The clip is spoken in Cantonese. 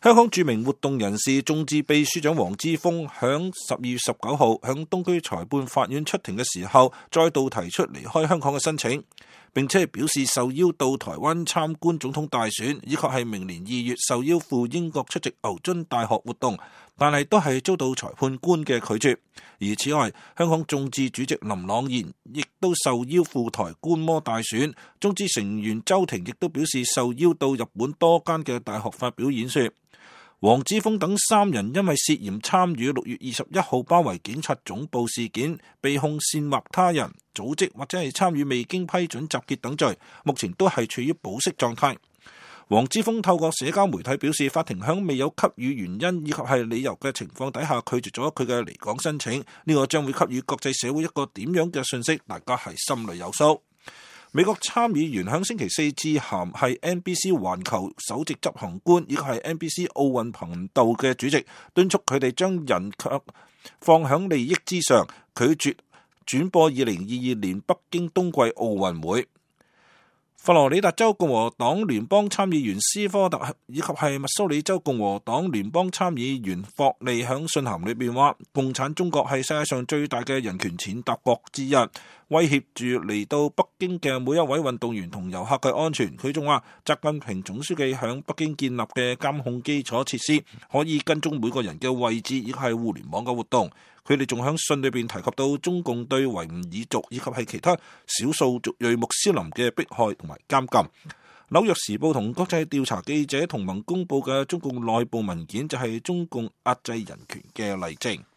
香港著名活動人士、眾志秘書長黃之鋒響12月19號響東區裁判法院出庭嘅時候，再度提出離開香港嘅申請，並且表示受邀到台灣參觀總統大選，以及係明年2月受邀赴英國出席牛津大學活動，但係都係遭到裁判官嘅拒絕。而此外，香港眾志主席林朗彥亦都受邀赴台觀摩大選，眾志成員周庭亦都表示受邀到日本多間嘅大學發表演說。黃之鋒等3人因為涉嫌參與6月21號包圍警察總部事件，被控煽惑他人組織或者係參與未經批准集結等罪，目前都係處於保釋狀態。黃之鋒透過社交媒體表示，法庭響未有給予原因以及係理由嘅情況底下拒絕咗佢嘅離港申請，呢個將會給予國際社會一個點樣嘅信息，大家係心裏有數。美國參議員響星期4致函係 NBC 環球首席執行官以及係 NBC 奧運頻道嘅主席，敦促佢哋將人卻放響利益之上，拒絕轉播2022年北京冬季奧運會。佛羅里達州共和黨聯邦參議員斯科特以及係密蘇里州共和黨聯邦參議員霍利響信函裏邊話，共產中國係世界上最大嘅人權踐踏國之一，威脅住嚟到北京嘅每一位運動員同遊客嘅安全。佢仲話，習近平總書記響北京建立嘅監控基礎設施可以跟蹤每個人嘅位置以及係互聯網嘅活動。佢哋仲響信裏邊提及到中共對維吾爾族以及係其他少數族裔穆斯林嘅迫害同埋監禁。紐約時報同國際調查記者同盟公佈嘅中共內部文件就係中共壓制人權嘅例證。